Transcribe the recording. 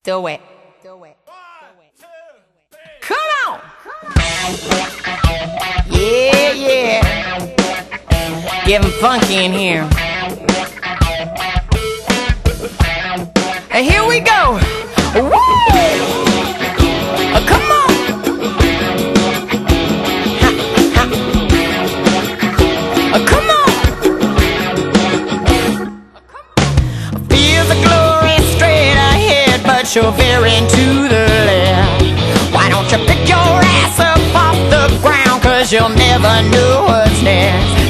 Do it. Come on. Yeah, yeah. Getting funky in here. And here we go. Woo! Come on. Ha, ha. Come on. Feel the glory straight ahead, but you're veering to the left. Why don't you pick your ass up off the ground, 'cause you'll never know what's next.